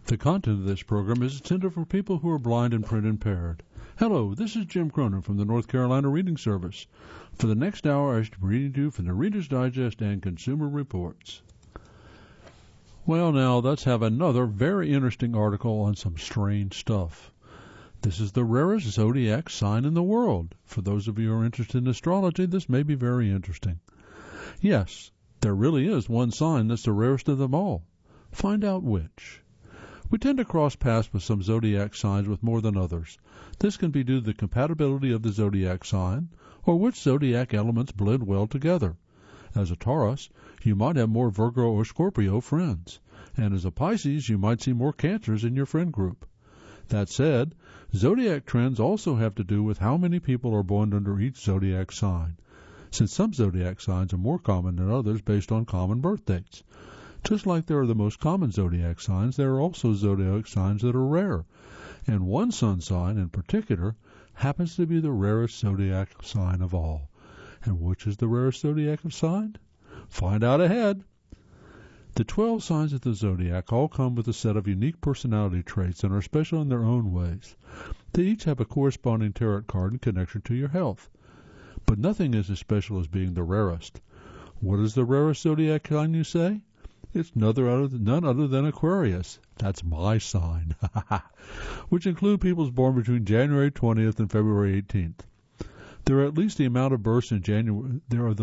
The content of this program is intended for people who are blind and print impaired. Hello, this is Jim Cronin from the North Carolina Reading Service. For the next hour, I shall be reading to you from the Reader's Digest and Consumer Reports. Well, now, let's have another very interesting article on some strange stuff. This is the rarest zodiac sign in the world. For those of you who are interested in astrology, this may be very interesting. Yes, there really is one sign that's the rarest of them all. Find out which. We tend to cross paths with some zodiac signs with more than others. This can be due to the compatibility of the zodiac sign, or which zodiac elements blend well together. As a Taurus, you might have more Virgo or Scorpio friends, and as a Pisces, you might see more Cancers in your friend group. That said, zodiac trends also have to do with how many people are born under each zodiac sign, since some zodiac signs are more common than others based on common birth dates. Just like there are the most common zodiac signs, there are also zodiac signs that are rare, and one sun sign in particular happens to be the rarest zodiac sign of all. And which is the rarest zodiac sign? Find out ahead. The 12 signs of the zodiac all come with a set of unique personality traits and are special in their own ways. They each have a corresponding tarot card in connection to your health. But nothing is as special as being the rarest. What is the rarest zodiac sign, you say? It's none other than Aquarius. That's my sign. Which include people born between January 20th and February 18th. There are the least amount of births in January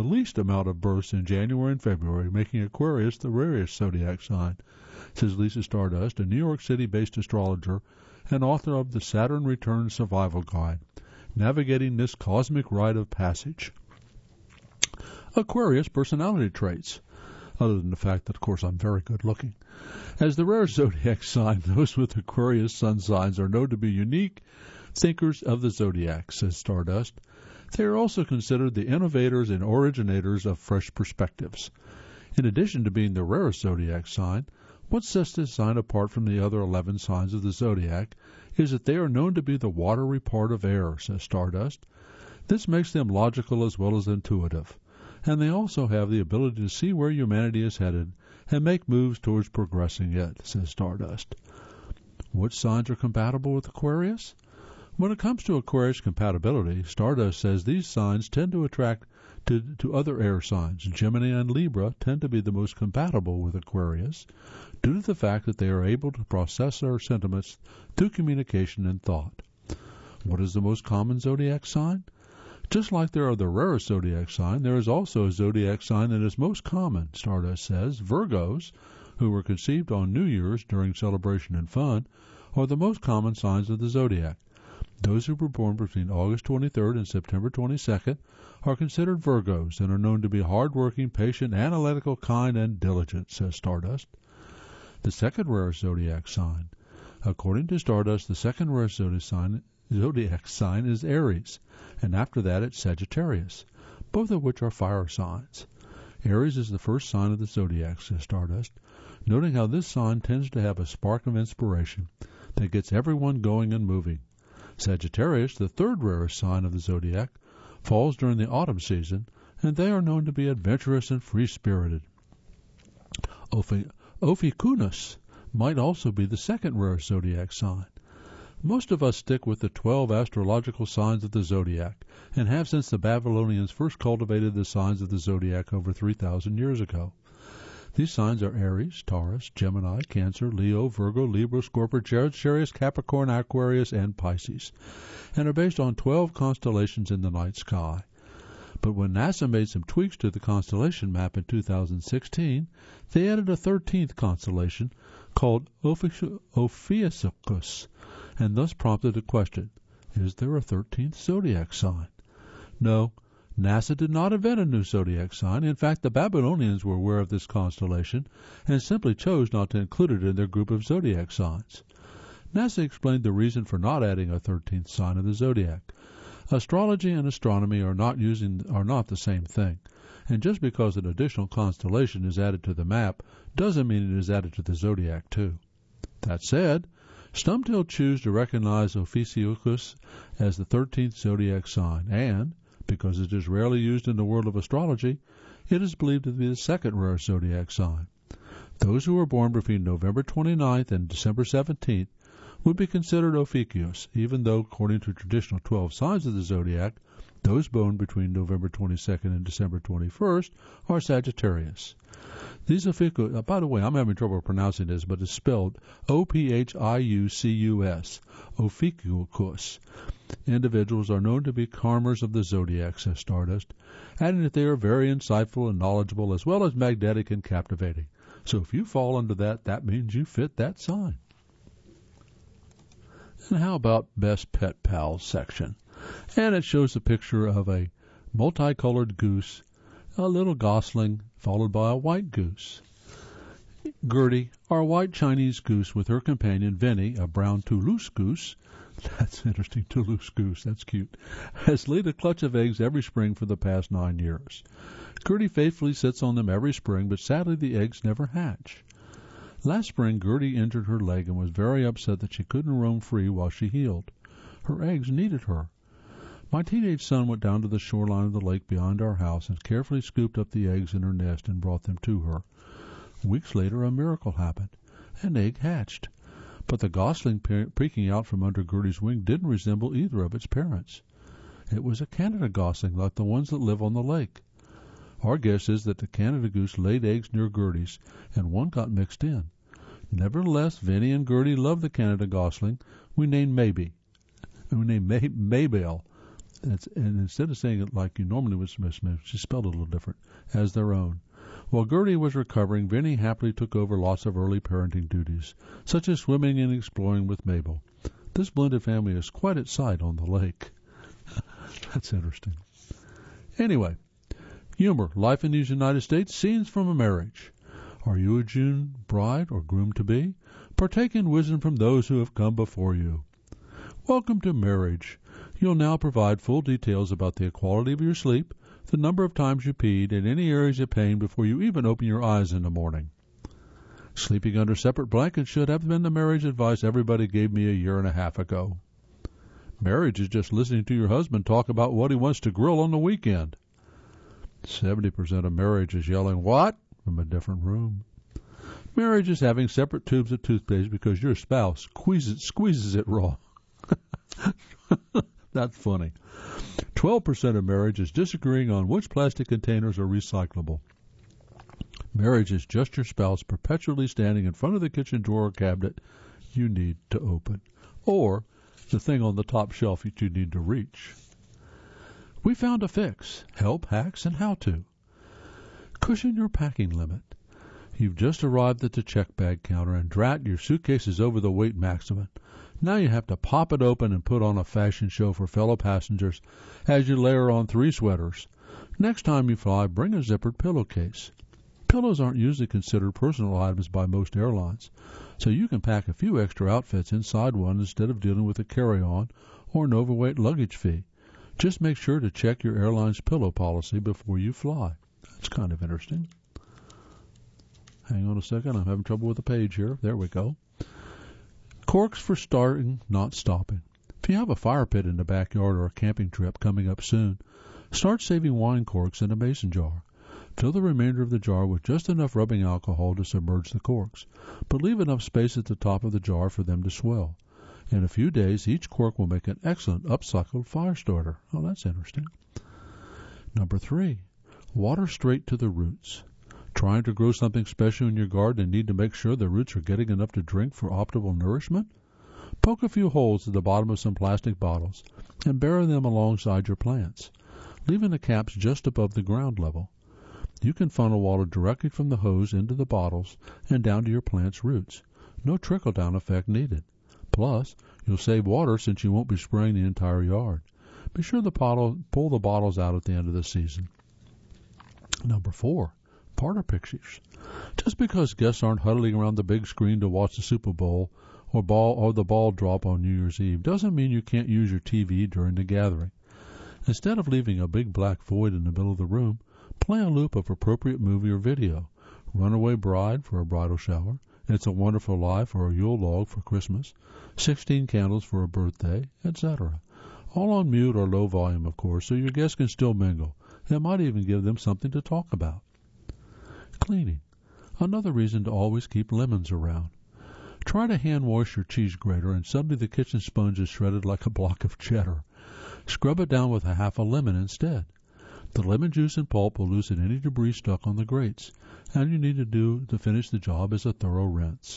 and February, making Aquarius the rarest zodiac sign, says Lisa Stardust, a New York City-based astrologer and author of the Saturn Return Survival Guide, Navigating This Cosmic Rite of Passage. Aquarius personality traits. Other than the fact that, of course, I'm very good-looking. As the rare zodiac sign, those with Aquarius sun signs are known to be unique thinkers of the zodiac, says Stardust. They are also considered the innovators and originators of fresh perspectives. In addition to being the rarest zodiac sign, what sets this sign apart from the other 11 signs of the zodiac is that they are known to be the watery part of air, says Stardust. This makes them logical as well as intuitive. And they also have the ability to see where humanity is headed and make moves towards progressing it, says Stardust. Which signs are compatible with Aquarius? When it comes to Aquarius compatibility, Stardust says these signs tend to attract to other air signs. Gemini and Libra tend to be the most compatible with Aquarius due to the fact that they are able to process our sentiments through communication and thought. What is the most common zodiac sign? Just like there are the rarest zodiac sign, there is also a zodiac sign that is most common, Stardust says. Virgos, who were conceived on New Year's during celebration and fun, are the most common signs of the zodiac. Those who were born between August 23rd and September 22nd are considered Virgos and are known to be hardworking, patient, analytical, kind, and diligent, says Stardust. The second rarest zodiac sign. According to Stardust, the second rarest zodiac sign is Aries, and after that it's Sagittarius, both of which are fire signs. Aries is the first sign of the zodiac, says Stardust, noting how this sign tends to have a spark of inspiration that gets everyone going and moving. Sagittarius, the third rarest sign of the zodiac, falls during the autumn season, and they are known to be adventurous and free-spirited. Ophiuchus might also be the second rarest zodiac sign. Most of us stick with the 12 astrological signs of the zodiac, and have since the Babylonians first cultivated the signs of the zodiac over 3,000 years ago. These signs are Aries, Taurus, Gemini, Cancer, Leo, Virgo, Libra, Scorpio, Sagittarius, Capricorn, Aquarius, and Pisces, and are based on 12 constellations in the night sky. But when NASA made some tweaks to the constellation map in 2016, they added a 13th constellation called Ophiuchus, and thus prompted a question, is there a 13th zodiac sign? No, NASA did not invent a new zodiac sign. In fact, the Babylonians were aware of this constellation and simply chose not to include it in their group of zodiac signs. NASA explained the reason for not adding a 13th sign of the zodiac. Astrology and astronomy are not the same thing, and just because an additional constellation is added to the map doesn't mean it is added to the zodiac too. That said, some still choose to recognize Ophiuchus as the 13th zodiac sign, and because it is rarely used in the world of astrology, it is believed to be the second rarest zodiac sign. Those who were born between November 29th and December 17th would be considered Ophiuchus, even though, according to traditional 12 signs of the zodiac, those born between November 22nd and December 21st are Sagittarius. These Ophiuchus, by the way, I'm having trouble pronouncing this, but it's spelled Ophiucus, Ophiuchus. Individuals are known to be charmers of the zodiac, says Stardust, adding that they are very insightful and knowledgeable, as well as magnetic and captivating. So if you fall into that, that means you fit that sign. And how about Best Pet Pals section? And it shows a picture of a multicolored goose, a little gosling, followed by a white goose. Gertie, our white Chinese goose, with her companion Vinny, a brown Toulouse goose, that's interesting, Toulouse goose, that's cute, has laid a clutch of eggs every spring for the past 9 years. Gertie faithfully sits on them every spring, but sadly the eggs never hatch. Last spring, Gertie injured her leg and was very upset that she couldn't roam free while she healed. Her eggs needed her. My teenage son went down to the shoreline of the lake behind our house and carefully scooped up the eggs in her nest and brought them to her. Weeks later, a miracle happened. An egg hatched. But the gosling peeking out from under Gertie's wing didn't resemble either of its parents. It was a Canada gosling, like the ones that live on the lake. Our guess is that the Canada goose laid eggs near Gertie's, and one got mixed in. Nevertheless, Vinny and Gertie loved the Canada gosling. We named Maybell. And instead of saying it like you normally would, she spelled it a little different, as their own. While Gertie was recovering, Vinny happily took over lots of early parenting duties, such as swimming and exploring with Mabel. This blended family is quite at sight on the lake. That's interesting. Anyway, humor, life in these United States, scenes from a marriage. Are you a June bride or groom-to-be? Partake in wisdom from those who have come before you. Welcome to marriage. You'll now provide full details about the quality of your sleep, the number of times you peed, and any areas of pain before you even open your eyes in the morning. Sleeping under separate blankets should have been the marriage advice everybody gave me a year and a half ago. Marriage is just listening to your husband talk about what he wants to grill on the weekend. 70% of marriage is yelling, "What?" from a different room. Marriage is having separate tubes of toothpaste because your spouse squeezes it raw. That's funny. 12% of marriage is disagreeing on which plastic containers are recyclable. Marriage is just your spouse perpetually standing in front of the kitchen drawer or cabinet you need to open, or the thing on the top shelf that you need to reach. We found a fix, help, hacks, and how-to. Cushion your packing limit. You've just arrived at the check bag counter, and drat, your suitcase is over the weight maximum. Now you have to pop it open and put on a fashion show for fellow passengers as you layer on 3 sweaters. Next time you fly, bring a zippered pillowcase. Pillows aren't usually considered personal items by most airlines, so you can pack a few extra outfits inside one instead of dealing with a carry-on or an overweight luggage fee. Just make sure to check your airline's pillow policy before you fly. That's kind of interesting. Hang on a second, I'm having trouble with the page here. There we go. Corks for starting, not stopping. If you have a fire pit in the backyard or a camping trip coming up soon, start saving wine corks in a mason jar. Fill the remainder of the jar with just enough rubbing alcohol to submerge the corks, but leave enough space at the top of the jar for them to swell. In a few days, each cork will make an excellent upcycled fire starter. Oh, that's interesting. Number 3, water straight to the roots. Trying to grow something special in your garden and need to make sure the roots are getting enough to drink for optimal nourishment? Poke a few holes at the bottom of some plastic bottles and bury them alongside your plants, leaving the caps just above the ground level. You can funnel water directly from the hose into the bottles and down to your plant's roots. No trickle-down effect needed. Plus, you'll save water since you won't be spraying the entire yard. Be sure to pull the bottles out at the end of the season. Number 4. Parlor pictures. Just because guests aren't huddling around the big screen to watch the Super Bowl or the ball drop on New Year's Eve doesn't mean you can't use your TV during the gathering. Instead of leaving a big black void in the middle of the room, play a loop of appropriate movie or video. Runaway Bride for a bridal shower, It's a Wonderful Life or a Yule log for Christmas, 16 candles for a birthday, etc. All on mute or low volume, of course, so your guests can still mingle. It might even give them something to talk about. Cleaning. Another reason to always keep lemons around. Try to hand wash your cheese grater and suddenly the kitchen sponge is shredded like a block of cheddar. Scrub it down with a half a lemon instead. The lemon juice and pulp will loosen any debris stuck on the grates, and you need to do to finish the job is a thorough rinse.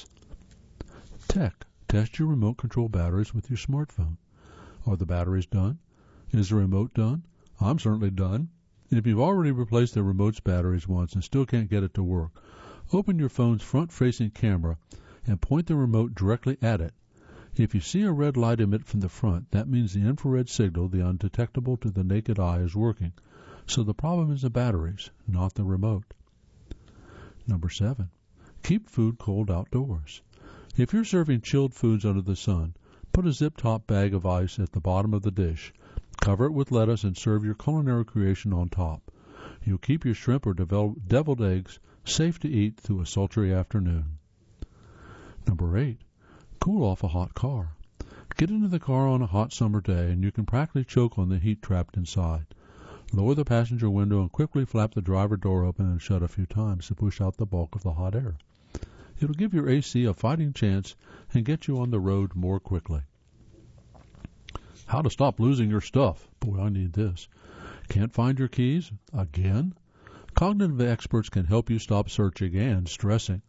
Test your remote control batteries with your smartphone. Are the batteries done? Is the remote done? I'm certainly done. If you've already replaced the remote's batteries once and still can't get it to work, open your phone's front-facing camera and point the remote directly at it. If you see a red light emit from the front, that means the infrared signal, the undetectable to the naked eye, is working. So the problem is the batteries, not the remote. Number 7. Keep food cold outdoors. If you're serving chilled foods under the sun, put a zip-top bag of ice at the bottom of the dish. Cover it with lettuce and serve your culinary creation on top. You'll keep your shrimp or deviled eggs safe to eat through a sultry afternoon. Number 8. Cool off a hot car. Get into the car on a hot summer day and you can practically choke on the heat trapped inside. Lower the passenger window and quickly flap the driver door open and shut a few times to push out the bulk of the hot air. It'll give your AC a fighting chance and get you on the road more quickly. How to stop losing your stuff. Boy, I need this. Can't find your keys? Again? Cognitive experts can help you stop searching and stressing.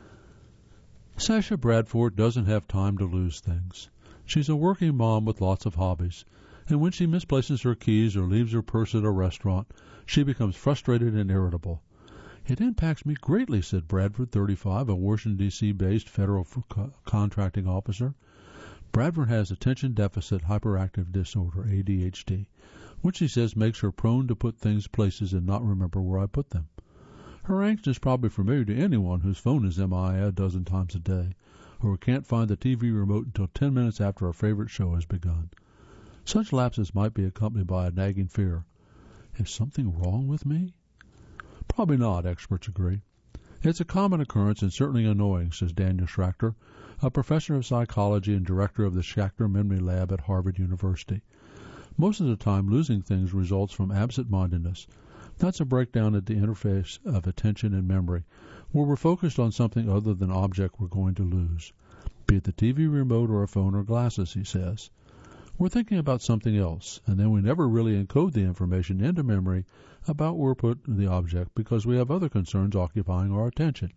Sasha Bradford doesn't have time to lose things. She's a working mom with lots of hobbies, and when she misplaces her keys or leaves her purse at a restaurant, she becomes frustrated and irritable. It impacts me greatly, said Bradford, 35, a Washington, D.C.-based federal contracting officer. Bradford has attention deficit hyperactive disorder, ADHD, which she says makes her prone to put things places and not remember where I put them. Her angst is probably familiar to anyone whose phone is MIA a dozen times a day, or who can't find the TV remote until 10 minutes after a favorite show has begun. Such lapses might be accompanied by a nagging fear. Is something wrong with me? Probably not, experts agree. It's a common occurrence and certainly annoying, says Daniel Schrachter, a professor of psychology and director of the Schachter Memory Lab at Harvard University. Most of the time, losing things results from absent-mindedness. That's a breakdown at the interface of attention and memory, where we're focused on something other than the object we're going to lose, be it the TV remote or a phone or glasses, he says. We're thinking about something else, and then we never really encode the information into memory about where we put the object because we have other concerns occupying our attention.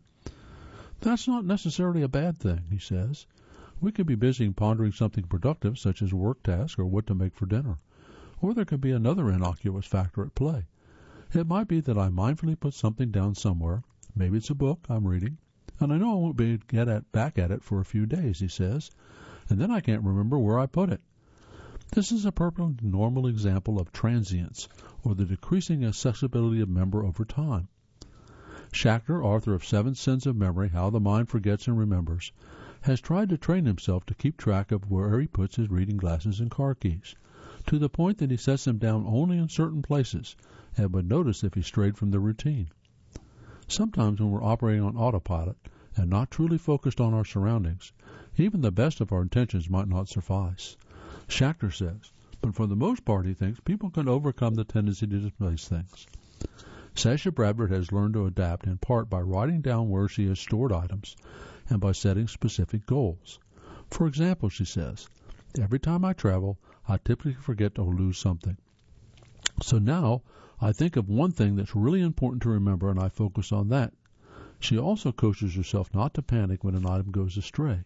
That's not necessarily a bad thing, he says. We could be busy pondering something productive, such as a work task or what to make for dinner. Or there could be another innocuous factor at play. It might be that I mindfully put something down somewhere. Maybe it's a book I'm reading, and I know I won't be able to get back at it for a few days, he says, and then I can't remember where I put it. This is a perfect normal example of transience, or the decreasing accessibility of memory over time. Schachter, author of Seven Sins of Memory, How the Mind Forgets and Remembers, has tried to train himself to keep track of where he puts his reading glasses and car keys, to the point that he sets them down only in certain places and would notice if he strayed from the routine. Sometimes when we're operating on autopilot and not truly focused on our surroundings, even the best of our intentions might not suffice. Schachter says, but for the most part, he thinks, people can overcome the tendency to displace things. Sasha Bradford has learned to adapt in part by writing down where she has stored items and by setting specific goals. For example, she says, every time I travel, I typically forget to lose something. So now I think of one thing that's really important to remember and I focus on that. She also coaches herself not to panic when an item goes astray.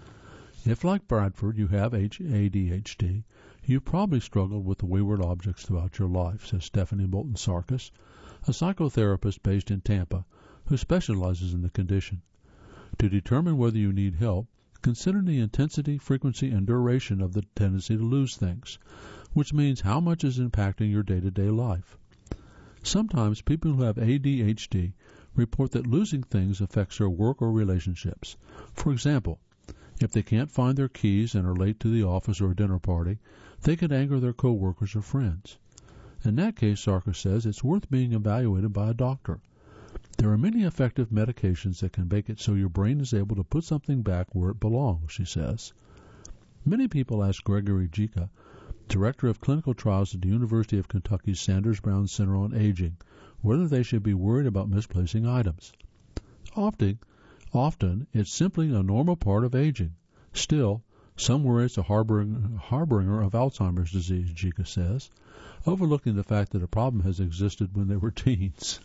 If, like Bradford, you have ADHD, you probably struggled with the wayward objects throughout your life, says Stephanie Moulton Sarkis, a psychotherapist based in Tampa who specializes in the condition. To determine whether you need help, consider the intensity, frequency, and duration of the tendency to lose things, which means how much is impacting your day-to-day life. Sometimes people who have ADHD report that losing things affects their work or relationships. For example, if they can't find their keys and are late to the office or a dinner party, they could anger their coworkers or friends. In that case, Sarkis says, it's worth being evaluated by a doctor. There are many effective medications that can make it so your brain is able to put something back where it belongs, she says. Many people ask Gregory Jica, director of clinical trials at the University of Kentucky's Sanders Brown Center on Aging, whether they should be worried about misplacing items. Often, it's simply a normal part of aging. Still, some worry it's a harbinger of Alzheimer's disease, Jika says, overlooking the fact that the problem has existed when they were teens.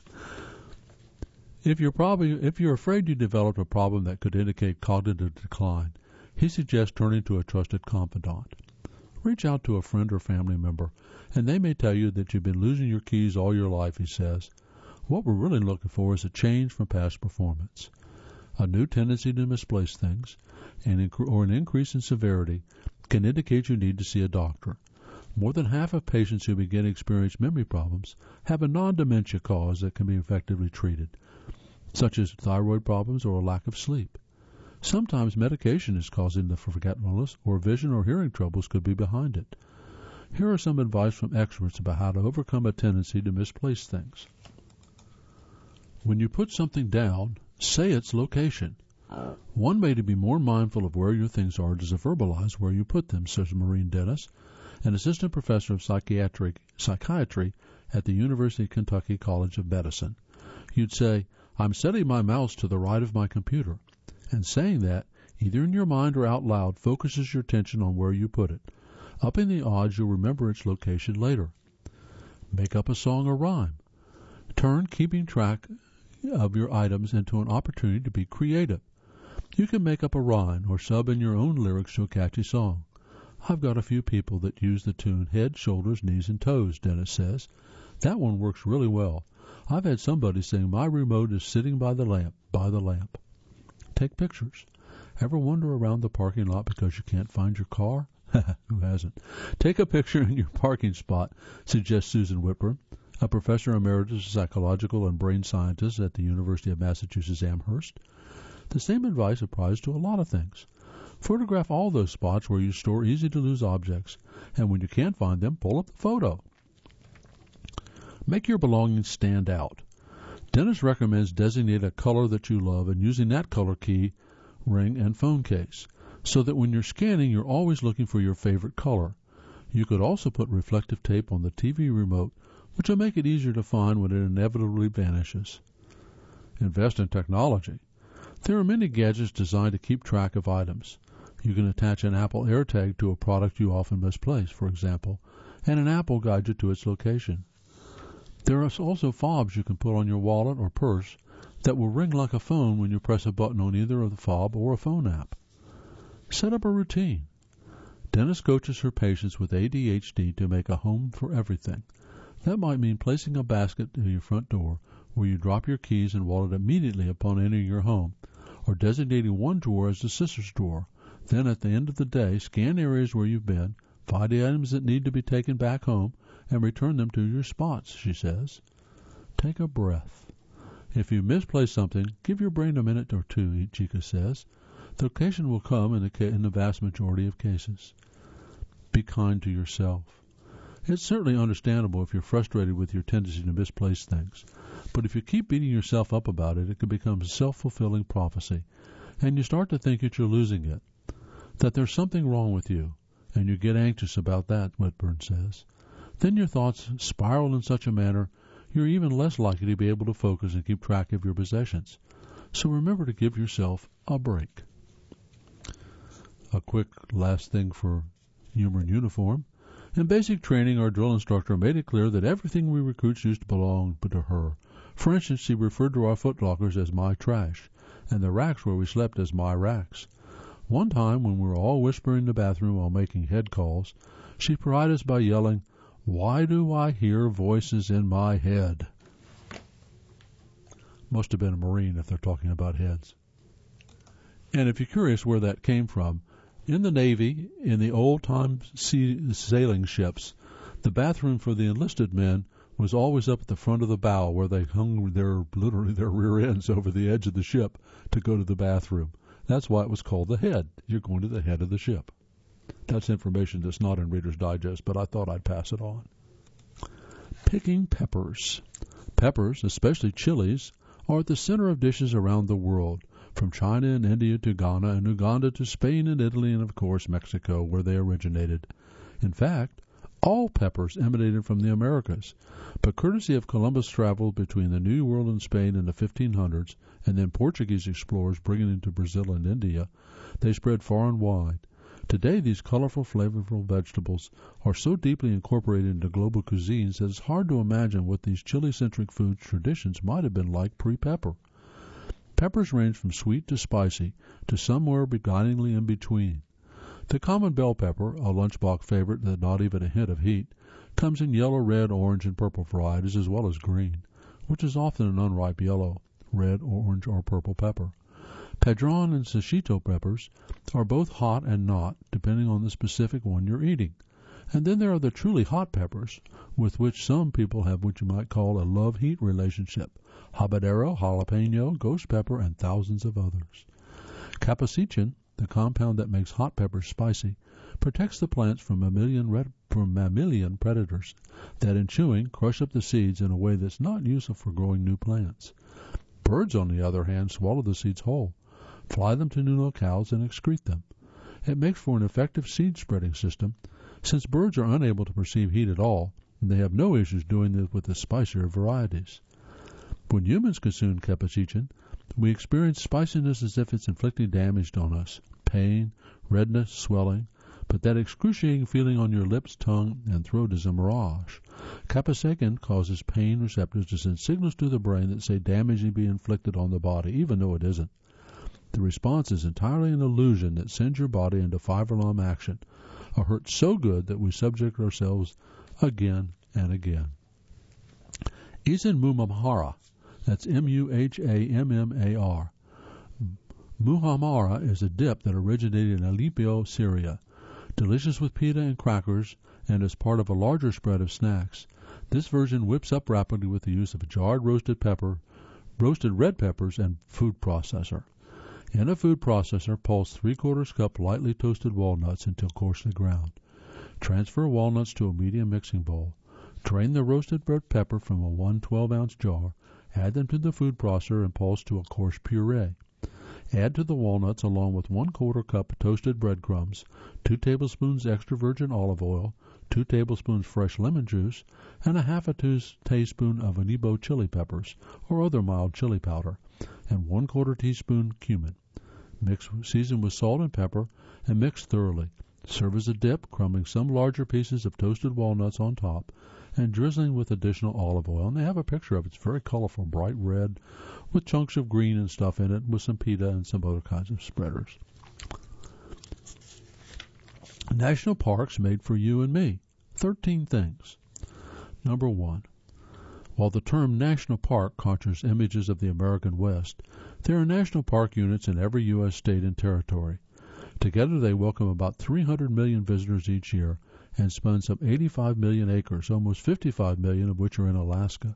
If you're afraid you developed a problem that could indicate cognitive decline, he suggests turning to a trusted confidant. Reach out to a friend or family member, and they may tell you that you've been losing your keys all your life, he says. What we're really looking for is a change from past performance. A new tendency to misplace things, or an increase in severity, can indicate you need to see a doctor. More than half of patients who begin to experience memory problems have a non-dementia cause that can be effectively treated, such as thyroid problems or a lack of sleep. Sometimes medication is causing the forgetfulness, or vision or hearing troubles could be behind it. Here are some advice from experts about how to overcome a tendency to misplace things. When you put something down, say its location. One way to be more mindful of where your things are is to verbalize where you put them, says Maureen Dennis, an assistant professor of psychiatry at the University of Kentucky College of Medicine. You'd say, I'm setting my mouse to the right of my computer. And saying that, either in your mind or out loud, focuses your attention on where you put it. Upping the odds you'll remember its location later. Make up a song or rhyme. Turn keeping track of your items into an opportunity to be creative. You can make up a rhyme or sub in your own lyrics to a catchy song. I've got a few people that use the tune Head, Shoulders, Knees, and Toes, Dennis says. That one works really well. I've had somebody sing My Remote is Sitting by the Lamp. Take pictures. Ever wander around the parking lot because you can't find your car? Who hasn't? Take a picture in your parking spot, suggests Susan Whitburn, a professor emeritus of psychological and brain scientist at the University of Massachusetts Amherst. The same advice applies to a lot of things. Photograph all those spots where you store easy-to-lose objects, and when you can't find them, pull up the photo. Make your belongings stand out. Dennis recommends designating a color that you love and using that color key, ring, and phone case, so that when you're scanning, you're always looking for your favorite color. You could also put reflective tape on the TV remote, which will make it easier to find when it inevitably vanishes. Invest in technology. There are many gadgets designed to keep track of items. You can attach an Apple AirTag to a product you often misplace, for example, and an app will guide you to its location. There are also fobs you can put on your wallet or purse that will ring like a phone when you press a button on either of the fob or a phone app. Set up a routine. Dennis coaches her patients with ADHD to make a home for everything. That might mean placing a basket to your front door where you drop your keys and wallet immediately upon entering your home, or designating one drawer as the sister's drawer. Then at the end of the day, scan areas where you've been, find the items that need to be taken back home, and return them to your spots, she says. Take a breath. If you misplace something, give your brain a minute or two, Jika says. The occasion will come in the vast majority of cases. Be kind to yourself. It's certainly understandable if you're frustrated with your tendency to misplace things, but if you keep beating yourself up about it, it can become a self-fulfilling prophecy, and you start to think that you're losing it, that there's something wrong with you, and you get anxious about that, Whitburn says. Then your thoughts spiral in such a manner you're even less likely to be able to focus and keep track of your possessions. So remember to give yourself a break. A quick last thing for humor in uniform. In basic training, our drill instructor made it clear that everything we recruits used to belong to her. For instance, she referred to our footlockers as my trash, and the racks where we slept as my racks. One time, when we were all whispering in the bathroom while making head calls, she prided us by yelling, "Why do I hear voices in my head?" Must have been a Marine if they're talking about heads. And if you're curious where that came from, in the Navy, in the old-time sailing ships, the bathroom for the enlisted men was always up at the front of the bow where they hung their rear ends over the edge of the ship to go to the bathroom. That's why it was called the head. You're going to the head of the ship. That's information that's not in Reader's Digest, but I thought I'd pass it on. Picking peppers. Peppers, especially chilies, are at the center of dishes around the world, from China and India to Ghana and Uganda to Spain and Italy and, of course, Mexico, where they originated. In fact, All peppers emanated from the Americas, but courtesy of Columbus' travel between the New World and Spain in the 1500s, and then Portuguese explorers bringing them to Brazil and India, they spread far and wide. Today, these colorful, flavorful vegetables are so deeply incorporated into global cuisines that it's hard to imagine what these chili-centric food traditions might have been like pre-pepper. Peppers range from sweet to spicy, to somewhere beguilingly in between. The common bell pepper, a lunchbox favorite with not even a hint of heat, comes in yellow, red, orange, and purple varieties as well as green, which is often an unripe yellow, red, orange, or purple pepper. Padron and shishito peppers are both hot and not, depending on the specific one you're eating. And then there are the truly hot peppers, with which some people have what you might call a love-heat relationship: habanero, jalapeno, ghost pepper, and thousands of others. Capsaicin, the compound that makes hot peppers spicy, protects the plants from mammalian predators that, in chewing, crush up the seeds in a way that's not useful for growing new plants. Birds, on the other hand, swallow the seeds whole, fly them to new locales, and excrete them. It makes for an effective seed-spreading system, since birds are unable to perceive heat at all, and they have no issues doing this with the spicier varieties. When humans consume capsaicin, we experience spiciness as if it's inflicting damage on us: pain, redness, swelling, but that excruciating feeling on your lips, tongue, and throat is a mirage. Capsaicin causes pain receptors to send signals to the brain that say damage may be inflicted on the body, even though it isn't. The response is entirely an illusion that sends your body into five-alarm action, a hurt so good that we subject ourselves again and again. Isin muhammara, that's M-U-H-A-M-M-A-R. Muhammara is a dip that originated in Aleppo, Syria. Delicious with pita and crackers, and as part of a larger spread of snacks. This version whips up rapidly with the use of jarred roasted red peppers, and food processor. In a food processor, pulse 3/4 cup lightly toasted walnuts until coarsely ground. Transfer walnuts to a medium mixing bowl. Drain the roasted red pepper from a 1 12-ounce jar. Add them to the food processor and pulse to a coarse puree. Add to the walnuts, along with 1/4 cup toasted breadcrumbs, 2 tablespoons extra virgin olive oil, 2 tablespoons fresh lemon juice, and a half a teaspoon of Enebo chili peppers or other mild chili powder, and 1/4 teaspoon cumin. Season with salt and pepper and mix thoroughly. Serve as a dip, crumbing some larger pieces of toasted walnuts on top and drizzling with additional olive oil. And they have a picture of it. It's very colorful, bright red, with chunks of green and stuff in it, with some pita and some other kinds of spreaders. National parks made for you and me. 13 things. Number 1. While the term national park conjures images of the American West, there are national park units in every U.S. state and territory. Together they welcome about 300 million visitors each year and span some 85 million acres, almost 55 million of which are in Alaska.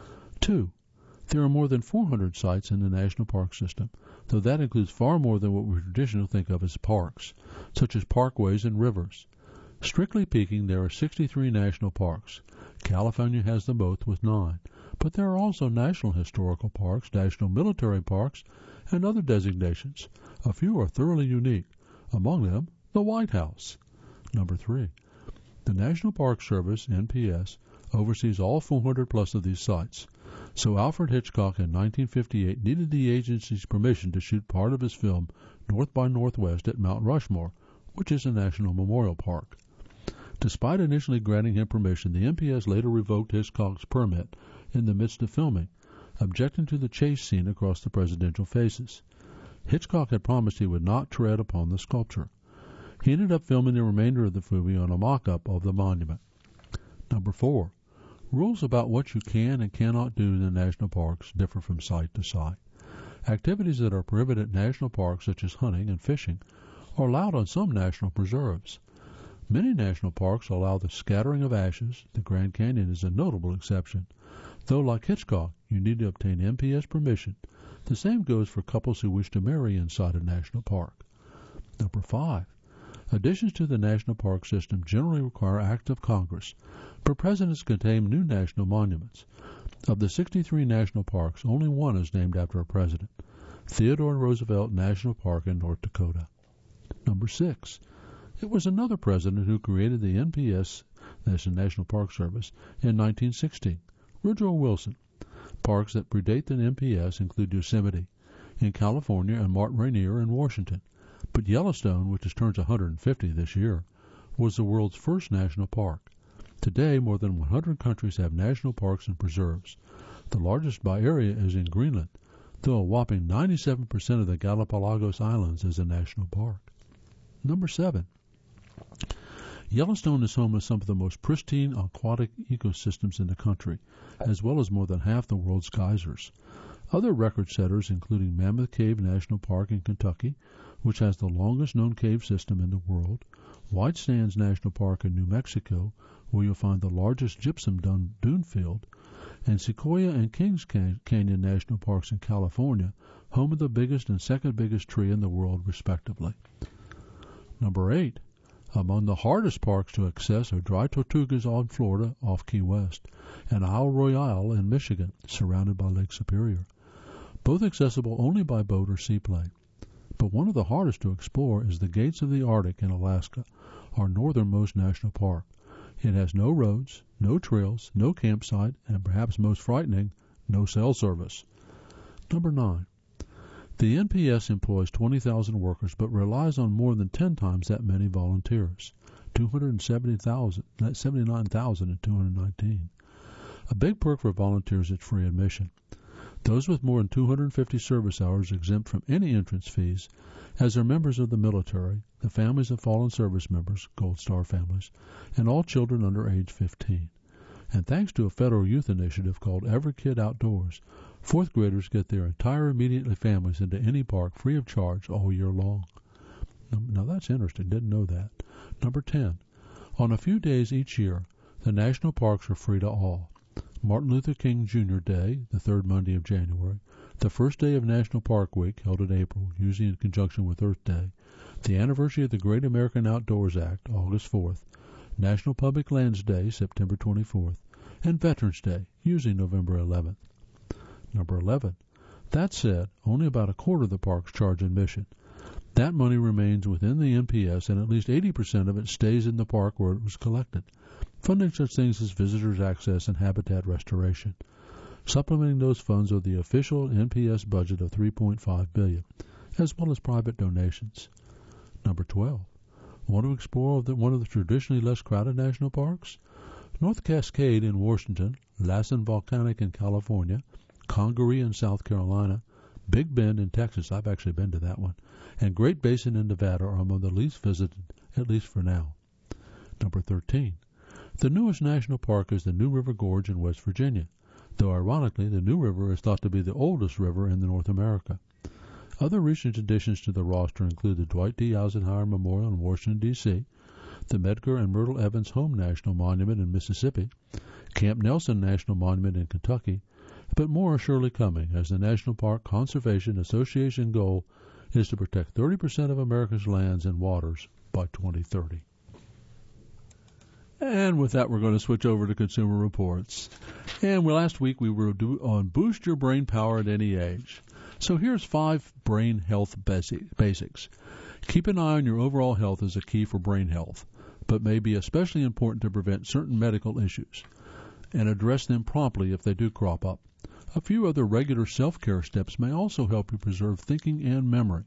2. There are more than 400 sites in the national park system, though that includes far more than what we traditionally think of as parks, such as parkways and rivers. Strictly speaking, there are 63 national parks. California has the most with 9, but there are also national historical parks, national military parks, and other designations. A few are thoroughly unique, among them the White House. Number 3. The National Park Service, NPS, oversees all 400 plus of these sites. So Alfred Hitchcock in 1958 needed the agency's permission to shoot part of his film North by Northwest at Mount Rushmore, which is a national memorial park. Despite initially granting him permission, the NPS later revoked Hitchcock's permit in the midst of filming, objecting to the chase scene across the presidential faces. Hitchcock had promised he would not tread upon the sculpture. He ended up filming the remainder of the movie on a mock-up of the monument. Number 4. Rules about what you can and cannot do in the national parks differ from site to site. Activities that are prohibited at national parks, such as hunting and fishing, are allowed on some national preserves. Many national parks allow the scattering of ashes. The Grand Canyon is a notable exception. Though, like Hitchcock, you need to obtain NPS permission. The same goes for couples who wish to marry inside a national park. Number 5. Additions to the national park system generally require acts of Congress, but presidents can name new national monuments. Of the 63 national parks, only one is named after a president: Theodore Roosevelt National Park in North Dakota. Number 6. It was another president who created the NPS that's the National Park Service, in 1916. Woodrow Wilson. Parks that predate the NPS include Yosemite in California and Mount Rainier in Washington. But Yellowstone, which turns 150 this year, was the world's first national park. Today, more than 100 countries have national parks and preserves. The largest by area is in Greenland, though a whopping 97% of the Galapagos Islands is a national park. Number 7. Yellowstone is home to some of the most pristine aquatic ecosystems in the country, as well as more than half the world's geysers. Other record setters, including Mammoth Cave National Park in Kentucky, which has the longest known cave system in the world, White Sands National Park in New Mexico, where you'll find the largest gypsum dune field, and Sequoia and Kings Canyon National Parks in California, home of the biggest and second biggest tree in the world, respectively. Number 8. Among the hardest parks to access are Dry Tortugas in Florida off Key West and Isle Royale in Michigan, surrounded by Lake Superior, both accessible only by boat or seaplane. But one of the hardest to explore is the Gates of the Arctic in Alaska, our northernmost national park. It has no roads, no trails, no campsite, and perhaps most frightening, no cell service. Number 9. The NPS employs 20,000 workers but relies on more than 10 times that many volunteers, 79,000 in 2019. A big perk for volunteers is free admission. Those with more than 250 service hours exempt from any entrance fees, as are members of the military, the families of fallen service members, Gold Star families, and all children under age 15. And thanks to a federal youth initiative called Every Kid Outdoors, fourth graders get their entire immediate families into any park free of charge all year long. Now that's interesting. Didn't know that. Number 10. On a few days each year, the national parks are free to all. Martin Luther King Jr. Day, the third Monday of January, the first day of National Park Week, held in April, usually in conjunction with Earth Day, the anniversary of the Great American Outdoors Act, August 4th, National Public Lands Day, September 24th, and Veterans Day, usually November 11th. Number 11. That said, only about a quarter of the parks charge admission. That money remains within the NPS, and at least 80% of it stays in the park where it was collected, funding such things as visitors access and habitat restoration. Supplementing those funds are the official NPS budget of $3.5 billion, as well as private donations. Number 12. Want to explore one of the traditionally less crowded national parks? North Cascade in Washington, Lassen Volcanic in California, Congaree in South Carolina, Big Bend in Texas, I've actually been to that one, and Great Basin in Nevada are among the least visited, at least for now. Number 13. The newest national park is the New River Gorge in West Virginia, though ironically the New River is thought to be the oldest river in North America. Other recent additions to the roster include the Dwight D. Eisenhower Memorial in Washington, D.C., the Medgar and Myrtle Evans Home National Monument in Mississippi, Camp Nelson National Monument in Kentucky, but more are surely coming, as the National Park Conservation Association goal is to protect 30% of America's lands and waters by 2030. And with that, we're going to switch over to Consumer Reports. And last week we were on Boost Your Brain Power at Any Age. So here's 5 brain health basics. Keep an eye on your overall health as a key for brain health, but may be especially important to prevent certain medical issues and address them promptly if they do crop up. A few other regular self-care steps may also help you preserve thinking and memory.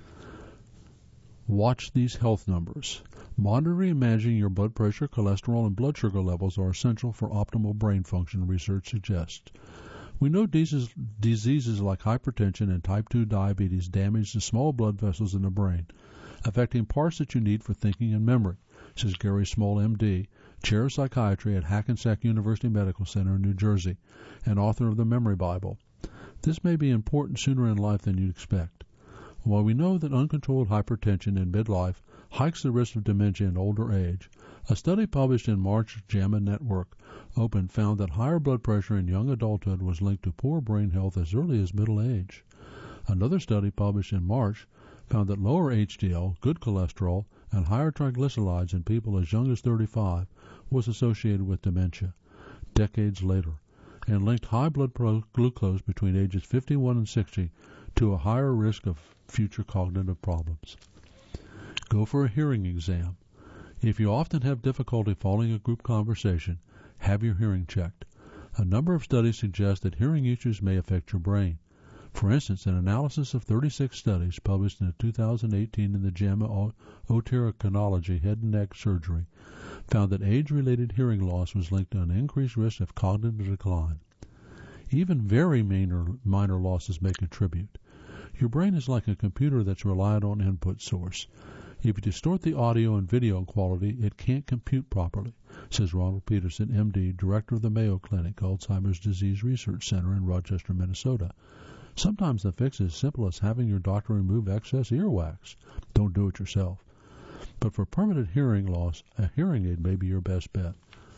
Watch these health numbers. Monitoring and managing your blood pressure, cholesterol, and blood sugar levels are essential for optimal brain function, research suggests. We know diseases like hypertension and type 2 diabetes damage the small blood vessels in the brain, affecting parts that you need for thinking and memory, says Gary Small, M.D., Chair of Psychiatry at Hackensack University Medical Center in New Jersey, and author of the Memory Bible. This may be important sooner in life than you'd expect. While we know that uncontrolled hypertension in midlife hikes the risk of dementia in older age, a study published in March JAMA Network Open found that higher blood pressure in young adulthood was linked to poor brain health as early as middle age. Another study published in March found that lower HDL, good cholesterol, and higher triglycerides in people as young as 35 was associated with dementia decades later, and linked high blood glucose between ages 51 and 60 to a higher risk of future cognitive problems. Go for a hearing exam. If you often have difficulty following a group conversation, have your hearing checked. A number of studies suggest that hearing issues may affect your brain. For instance, an analysis of 36 studies published in 2018 in the JAMA Otorhinolary Head and Neck Surgery found that age-related hearing loss was linked to an increased risk of cognitive decline. Even very minor losses may contribute. Your brain is like a computer that's reliant on input source. If you distort the audio and video quality, it can't compute properly, says Ronald Peterson, M.D., director of the Mayo Clinic Alzheimer's Disease Research Center in Rochester, Minnesota. Sometimes the fix is as simple as having your doctor remove excess earwax. Don't do it yourself. But for permanent hearing loss, a hearing aid may be your best bet.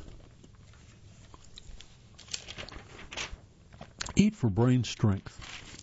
Eat for brain strength.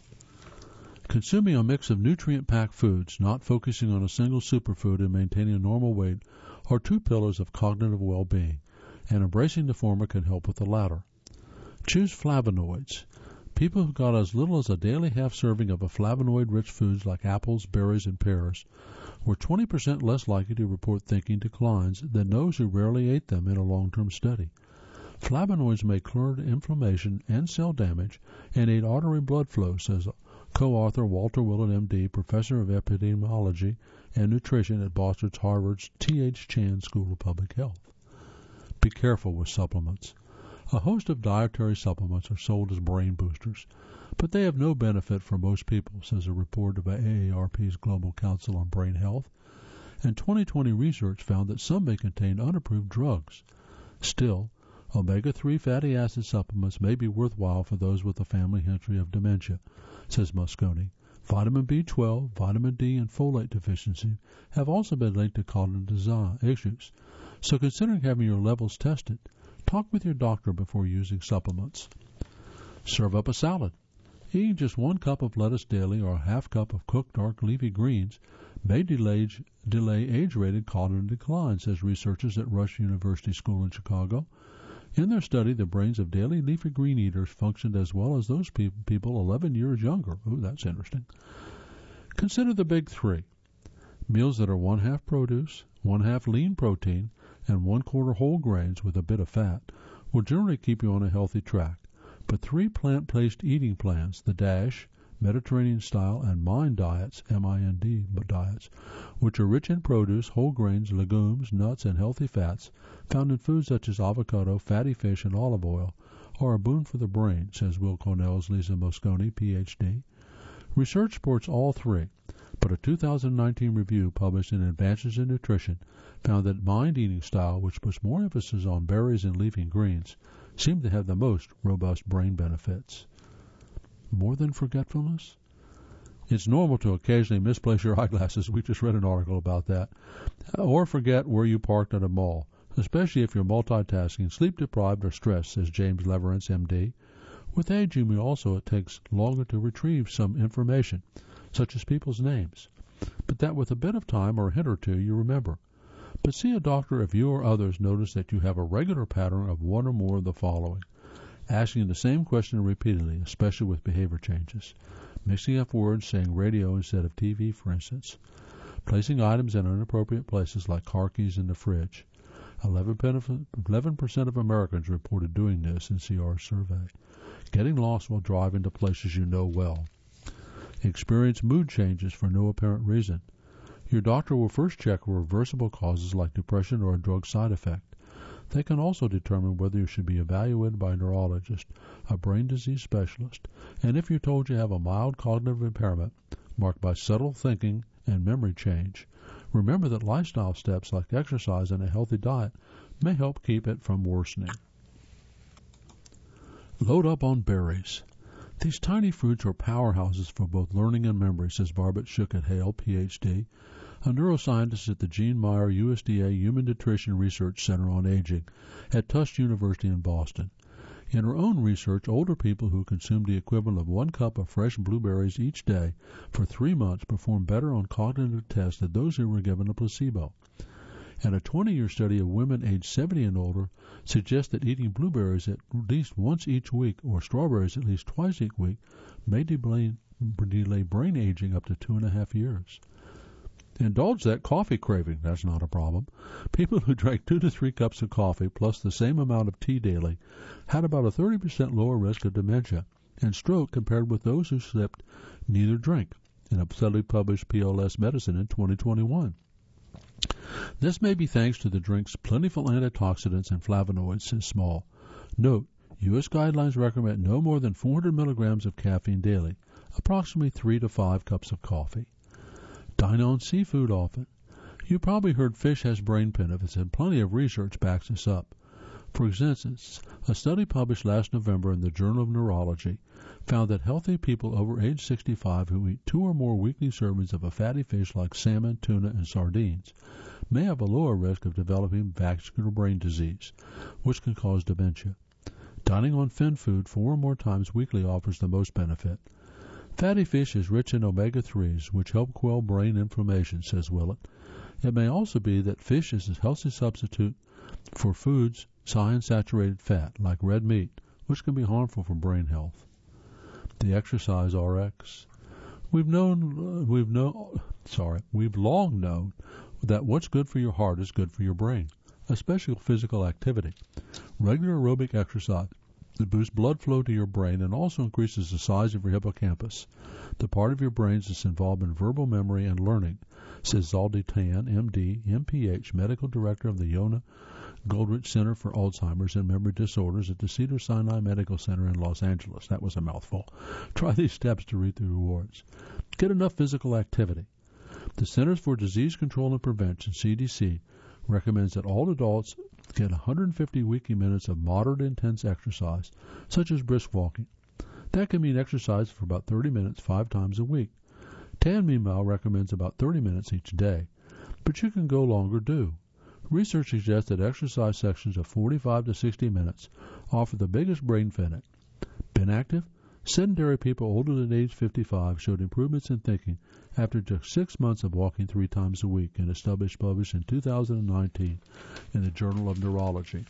Consuming a mix of nutrient-packed foods, not focusing on a single superfood and maintaining a normal weight, are two pillars of cognitive well-being, and embracing the former can help with the latter. Choose flavonoids. People who got as little as a daily half-serving of a flavonoid-rich foods like apples, berries, and pears were 20% less likely to report thinking declines than those who rarely ate them in a long-term study. Flavonoids may clear inflammation and cell damage and aid artery blood flow, says co-author Walter Willett, M.D., professor of epidemiology and nutrition at Boston Harvard's T.H. Chan School of Public Health. Be careful with supplements. A host of dietary supplements are sold as brain boosters, but they have no benefit for most people, says a report by AARP's Global Council on Brain Health, and 2020 research found that some may contain unapproved drugs. Still, omega-3 fatty acid supplements may be worthwhile for those with a family history of dementia, says Mosconi. Vitamin B12, vitamin D, and folate deficiency have also been linked to cognitive issues. So considering having your levels tested, talk with your doctor before using supplements. Serve up a salad. Eating just 1 cup of lettuce daily or a half cup of cooked dark leafy greens may delay age-related cognitive decline, says researchers at Rush University School in Chicago. In their study, the brains of daily leafy green eaters functioned as well as those people 11 years younger. Ooh, that's interesting. Consider the big three. Meals that are 1/2 produce, 1/2 lean protein, and 1/4 whole grains with a bit of fat will generally keep you on a healthy track. But 3 plant-based eating plans, the DASH, Mediterranean style, and MIND diets, M-I-N-D diets, which are rich in produce, whole grains, legumes, nuts, and healthy fats, found in foods such as avocado, fatty fish, and olive oil, are a boon for the brain, says Will Cornell's Lisa Mosconi, Ph.D. Research supports all 3, but a 2019 review published in Advances in Nutrition found that MIND eating style, which puts more emphasis on berries and leafy greens, seemed to have the most robust brain benefits. More than forgetfulness? It's normal to occasionally misplace your eyeglasses. We just read an article about that. Or forget where you parked at a mall, especially if you're multitasking, sleep-deprived, or stressed, says James Leverance, M.D. With age, it takes longer to retrieve some information, such as people's names, but that with a bit of time or a hint or two, you remember. But see a doctor if you or others notice that you have a regular pattern of one or more of the following. Asking the same question repeatedly, especially with behavior changes. Mixing up words, saying radio instead of TV, for instance. Placing items in inappropriate places like car keys in the fridge. 11% of Americans reported doing this in CR's survey. Getting lost while driving to places you know well. Experience mood changes for no apparent reason. Your doctor will first check for reversible causes like depression or a drug side effect. They can also determine whether you should be evaluated by a neurologist, a brain disease specialist, and if you're told you have a mild cognitive impairment marked by subtle thinking and memory change, remember that lifestyle steps like exercise and a healthy diet may help keep it from worsening. Load up on berries. These tiny fruits are powerhouses for both learning and memory, says Barbara Shook-Hale, Ph.D., a neuroscientist at the Gene Meyer USDA Human Nutrition Research Center on Aging at Tufts University in Boston. In her own research, older people who consumed the equivalent of 1 cup of fresh blueberries each day for 3 months performed better on cognitive tests than those who were given a placebo. And a 20-year study of women aged 70 and older suggests that eating blueberries at least once each week or strawberries at least twice each week may delay brain aging up to 2.5 years. Indulge that coffee craving. That's not a problem. People who drank 2 to 3 cups of coffee plus the same amount of tea daily had about a 30% lower risk of dementia and stroke compared with those who sipped neither drink, in a study published PLS Medicine in 2021. This may be thanks to the drink's plentiful antioxidants and flavonoids, says Small. Note, U.S. guidelines recommend no more than 400 milligrams of caffeine daily, approximately 3 to 5 cups of coffee. Dine on seafood often. You probably heard fish has brain benefits, and plenty of research backs this up. For instance, a study published last November in the Journal of Neurology found that healthy people over age 65 who eat 2 or more weekly servings of a fatty fish like salmon, tuna, and sardines may have a lower risk of developing vascular brain disease, which can cause dementia. Dining on fin food 4 or more times weekly offers the most benefit. Fatty fish is rich in omega-3s, which help quell brain inflammation, says Willett. It may also be that fish is a healthy substitute for foods high in saturated fat, like red meat, which can be harmful for brain health. The exercise RX. We've long known that what's good for your heart is good for your brain, especially physical activity. Regular aerobic exercise that boosts blood flow to your brain and also increases the size of your hippocampus, the part of your brain that's involved in verbal memory and learning, says Zaldi Tan, MD, MPH, Medical Director of the Yona Goldrich Center for Alzheimer's and Memory Disorders at the Cedars-Sinai Medical Center in Los Angeles. That was a mouthful. Try these steps to reap the rewards. Get enough physical activity. The Centers for Disease Control and Prevention, CDC, recommends that all adults get 150 weekly minutes of moderate intense exercise, such as brisk walking. That can mean exercise for about 30 minutes 5 times a week. TAN, meanwhile, recommends about 30 minutes each day, but you can go longer too. Research suggests that exercise sections of 45 to 60 minutes offer the biggest brain benefit. Been active? Sedentary people older than age 55 showed improvements in thinking after just 6 months of walking 3 times a week, in a study published in 2019 in the Journal of Neurology.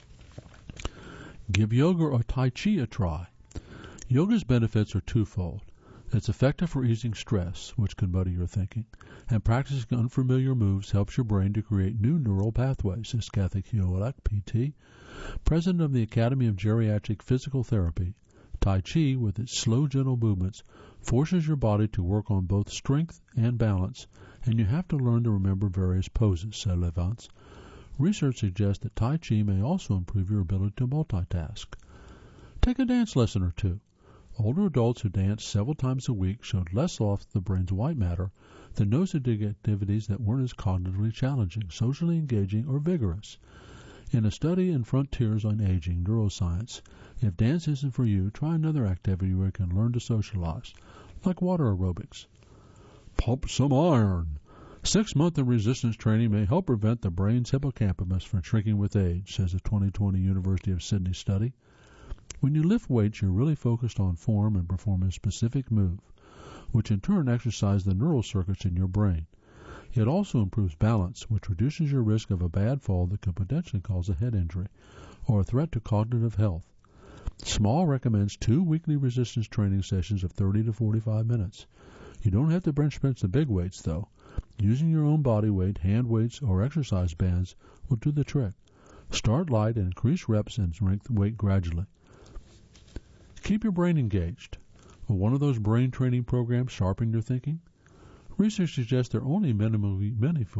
Give yoga or Tai Chi a try. Yoga's benefits are twofold. It's effective for easing stress, which can muddy your thinking, and practicing unfamiliar moves helps your brain to create new neural pathways, says Kathy Kiolak, PT, president of the Academy of Geriatric Physical Therapy. Tai Chi, with its slow, gentle movements, forces your body to work on both strength and balance, and you have to learn to remember various poses, said Levance. Research suggests that Tai Chi may also improve your ability to multitask. Take a dance lesson or two. Older adults who danced several times a week showed less loss of the brain's white matter than those who did activities that weren't as cognitively challenging, socially engaging, or vigorous. In a study in Frontiers on Aging, Neuroscience, if dance isn't for you, try another activity where you can learn to socialize, like water aerobics. Pump some iron. 6 months of resistance training may help prevent the brain's hippocampus from shrinking with age, says a 2020 University of Sydney study. When you lift weights, you're really focused on form and perform a specific move, which in turn exercises the neural circuits in your brain. It also improves balance, which reduces your risk of a bad fall that could potentially cause a head injury or a threat to cognitive health. Small recommends 2 weekly resistance training sessions of 30 to 45 minutes. You don't have to bench press the big weights, though. Using your own body weight, hand weights, or exercise bands will do the trick. Start light and increase reps and strength weight gradually. Keep your brain engaged. Will one of those brain training programs sharpen your thinking? Research suggests they're only minimally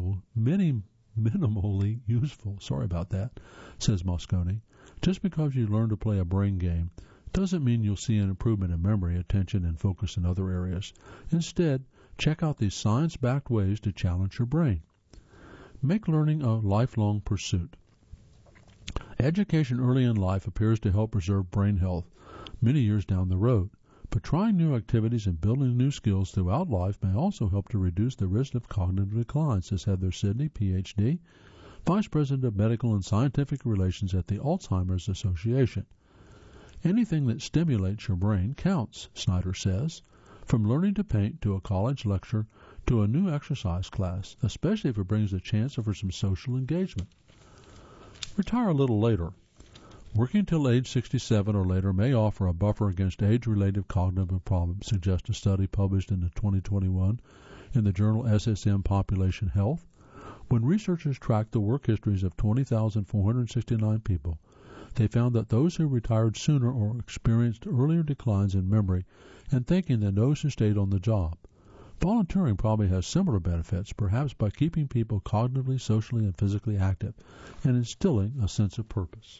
useful. Sorry about that, says Mosconi. Just because you learn to play a brain game doesn't mean you'll see an improvement in memory, attention, and focus in other areas. Instead, check out these science-backed ways to challenge your brain. Make learning a lifelong pursuit. Education early in life appears to help preserve brain health many years down the road, but trying new activities and building new skills throughout life may also help to reduce the risk of cognitive decline, says Heather Sidney, Ph.D., Vice President of Medical and Scientific Relations at the Alzheimer's Association. Anything that stimulates your brain counts, Snyder says, from learning to paint to a college lecture to a new exercise class, especially if it brings a chance for some social engagement. Retire a little later. Working till age 67 or later may offer a buffer against age-related cognitive problems, suggests a study published in the 2021 in the journal SSM Population Health. When researchers tracked the work histories of 20,469 people, they found that those who retired sooner or experienced earlier declines in memory and thinking than those who stayed on the job. Volunteering probably has similar benefits, perhaps by keeping people cognitively, socially, and physically active and instilling a sense of purpose.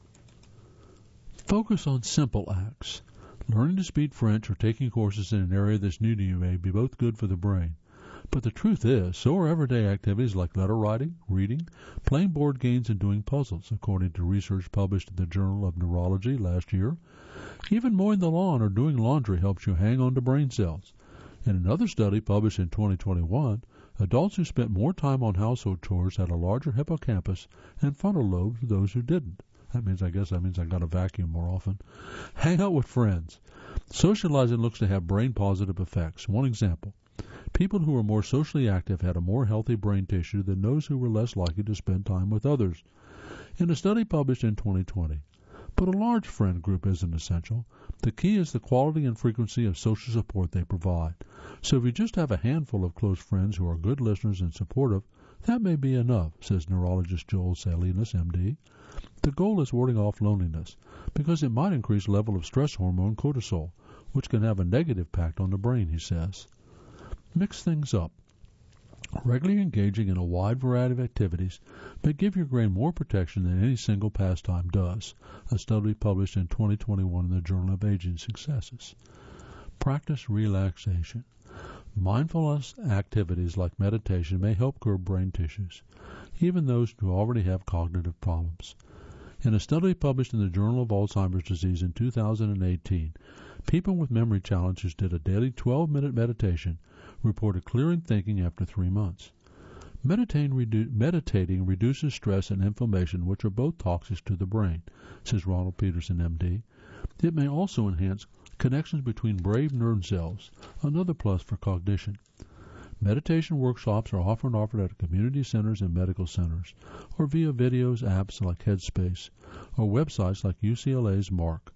Focus on simple acts. Learning to speak French or taking courses in an area that's new to you may be both good for the brain. But the truth is, so are everyday activities like letter writing, reading, playing board games, and doing puzzles, according to research published in the Journal of Neurology last year. Even mowing the lawn or doing laundry helps you hang on to brain cells. In another study published in 2021, adults who spent more time on household chores had a larger hippocampus and frontal lobes than those who didn't. That means I got to vacuum more often. Hang out with friends. Socializing looks to have brain-positive effects. One example. People who were more socially active had a more healthy brain tissue than those who were less likely to spend time with others. In a study published in 2020, but a large friend group isn't essential. The key is the quality and frequency of social support they provide. So if you just have a handful of close friends who are good listeners and supportive, that may be enough, says neurologist Joel Salinas, MD. The goal is warding off loneliness, because it might increase the level of stress hormone cortisol, which can have a negative impact on the brain, he says. Mix things up. Regularly engaging in a wide variety of activities may give your brain more protection than any single pastime does, a study published in 2021 in the Journal of Aging Successes. Practice relaxation. Mindfulness activities like meditation may help curb brain tissues, even those who already have cognitive problems. In a study published in the Journal of Alzheimer's Disease in 2018, people with memory challenges did a daily 12-minute meditation reported clearing thinking after 3 months. Meditating reduces stress and inflammation, which are both toxic to the brain, says Ronald Peterson, MD. It may also enhance connections between brain nerve cells, another plus for cognition. Meditation workshops are often offered at community centers and medical centers, or via videos, apps like Headspace, or websites like UCLA's MARC,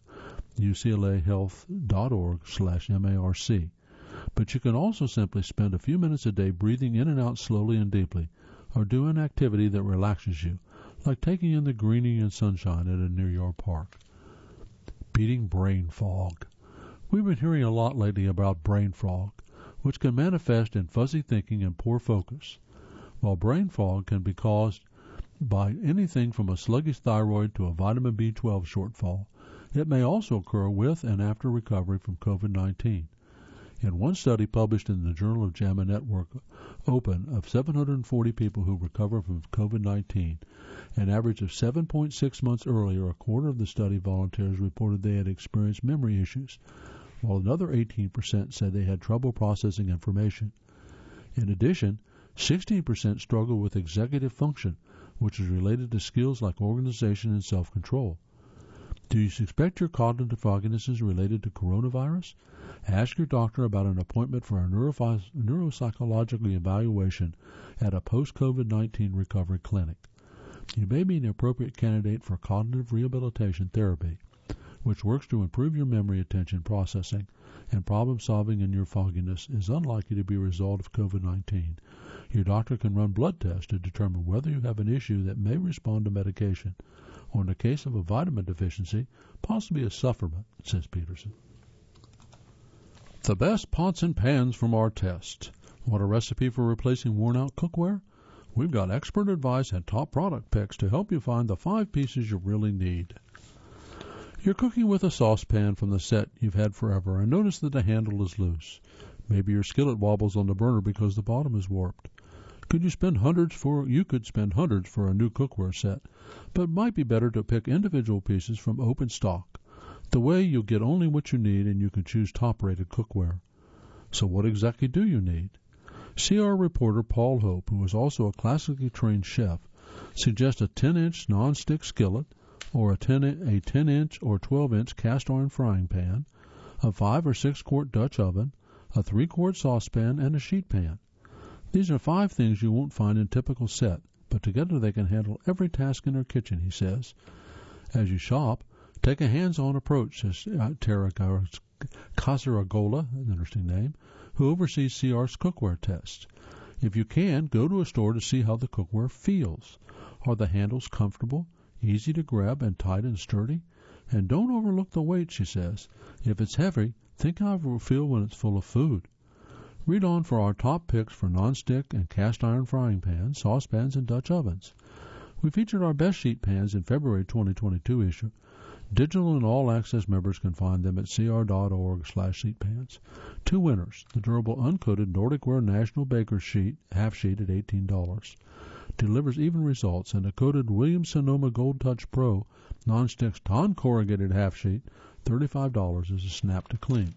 uclahealth.org/MARC. But you can also simply spend a few minutes a day breathing in and out slowly and deeply, or do an activity that relaxes you, like taking in the greenery and sunshine at a near-your park. Beating brain fog. We've been hearing a lot lately about brain fog, which can manifest in fuzzy thinking and poor focus. While brain fog can be caused by anything from a sluggish thyroid to a vitamin B12 shortfall, it may also occur with and after recovery from COVID-19. In one study published in the Journal of JAMA Network Open of 740 people who recovered from COVID-19, an average of 7.6 months earlier, a quarter of the study volunteers reported they had experienced memory issues, while another 18% said they had trouble processing information. In addition, 16% struggled with executive function, which is related to skills like organization and self-control. Do you suspect your cognitive fogginess is related to coronavirus? Ask your doctor about an appointment for a neuropsychological evaluation at a post-COVID-19 recovery clinic. You may be an appropriate candidate for cognitive rehabilitation therapy, which works to improve your memory, attention processing, and problem solving, and your fogginess is unlikely to be a result of COVID-19. Your doctor can run blood tests to determine whether you have an issue that may respond to medication, or in the case of a vitamin deficiency, possibly a supplement, says Peterson. The best pots and pans from our test. Want a recipe for replacing worn-out cookware? We've got expert advice and top product picks to help you find the 5 pieces you really need. You're cooking with a saucepan from the set you've had forever and notice that the handle is loose. Maybe your skillet wobbles on the burner because the bottom is warped. You could spend hundreds for a new cookware set, but it might be better to pick individual pieces from open stock. The way you'll get only what you need, and you can choose top-rated cookware. So what exactly do you need? CR reporter Paul Hope, who is also a classically trained chef, suggests a 10-inch non-stick skillet, or a 10-inch or 12-inch cast-iron frying pan, a 5 or 6 quart Dutch oven, a 3-quart saucepan, and a sheet pan. These are 5 things you won't find in typical set, but together they can handle every task in your kitchen, he says. As you shop, take a hands-on approach, says Tara Casaragola, an interesting name, who oversees CR's cookware tests. If you can, go to a store to see how the cookware feels. Are the handles comfortable, easy to grab, and tight and sturdy? And don't overlook the weight, she says. If it's heavy, think how it will feel when it's full of food. Read on for our top picks for nonstick and cast iron frying pans, saucepans, and Dutch ovens. We featured our best sheet pans in February 2022 issue. Digital and All Access members can find them at cr.org/sheetpans. 2 winners, the durable uncoated Nordicware National Baker's Sheet, half sheet at $18. Delivers even results, and a coated Williams-Sonoma Gold Touch Pro nonstick non-corrugated half sheet, $35 is a snap to clean.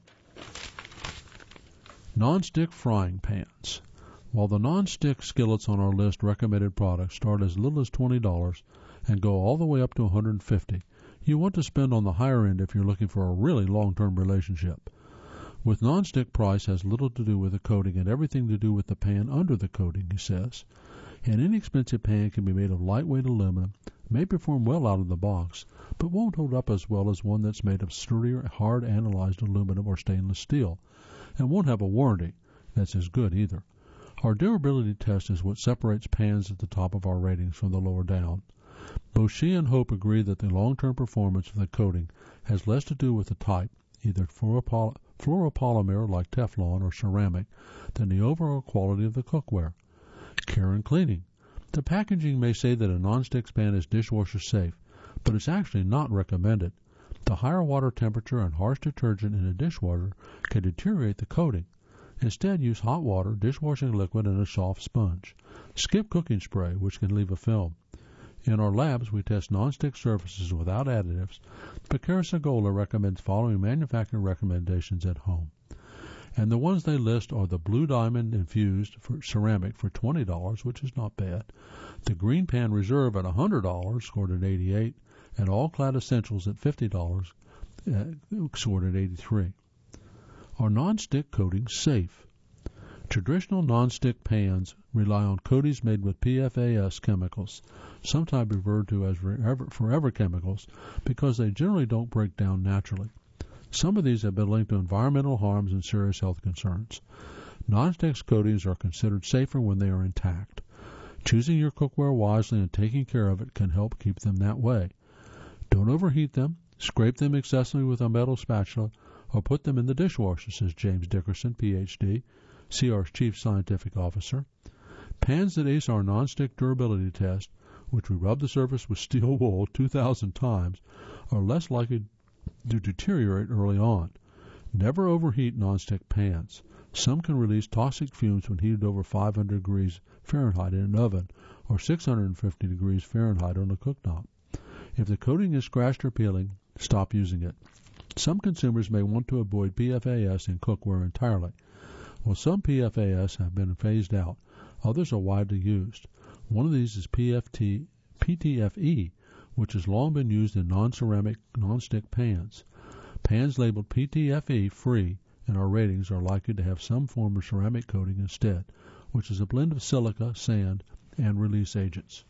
Non-stick frying pans. While the non-stick skillets on our list recommended products start as little as $20 and go all the way up to $150, you want to spend on the higher end if you're looking for a really long-term relationship. With non-stick, price has little to do with the coating and everything to do with the pan under the coating, he says. An inexpensive pan can be made of lightweight aluminum, may perform well out of the box, but won't hold up as well as one that's made of sturdier, hard analyzed aluminum or stainless steel, and won't have a warranty that's as good either. Our durability test is what separates pans at the top of our ratings from the lower down. Both she and Hope agree that the long-term performance of the coating has less to do with the type, either fluoropolymer like Teflon or ceramic, than the overall quality of the cookware. Care and cleaning. The packaging may say that a non-stick pan is dishwasher safe, but it's actually not recommended. The higher water temperature and harsh detergent in a dishwater can deteriorate the coating. Instead, use hot water, dishwashing liquid, and a soft sponge. Skip cooking spray, which can leave a film. In our labs, we test non-stick surfaces without additives, but Carasagola recommends following manufacturer recommendations at home. And the ones they list are the Blue Diamond Infused for ceramic for $20, which is not bad, the Green Pan Reserve at $100, scored at $88, and All Clad Essentials at $50, scored at $83. Are non-stick coatings safe? Traditional non-stick pans rely on coatings made with PFAS chemicals, sometimes referred to as forever chemicals, because they generally don't break down naturally. Some of these have been linked to environmental harms and serious health concerns. Non-stick coatings are considered safer when they are intact. Choosing your cookware wisely and taking care of it can help keep them that way. Don't overheat them, scrape them excessively with a metal spatula, or put them in the dishwasher, says James Dickerson, Ph.D., CR's Chief Scientific Officer. Pans that ace our non-stick durability test, which we rub the surface with steel wool 2,000 times, are less likely to deteriorate early on. Never overheat non-stick pans. Some can release toxic fumes when heated over 500 degrees Fahrenheit in an oven or 650 degrees Fahrenheit on a cooktop. If the coating is scratched or peeling, stop using it. Some consumers may want to avoid PFAS in cookware entirely. While some PFAS have been phased out, others are widely used. One of these is PTFE, which has long been used in non-ceramic, non-stick pans. Pans labeled PTFE free in our ratings are likely to have some form of ceramic coating instead, which is a blend of silica, sand, and release agents.